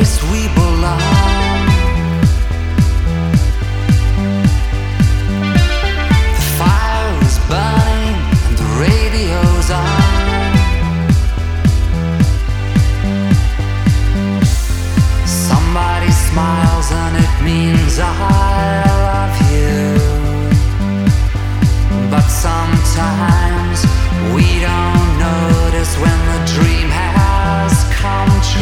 place we belong. The fire is burning and the radio's on. Somebody smiles and it means I love you.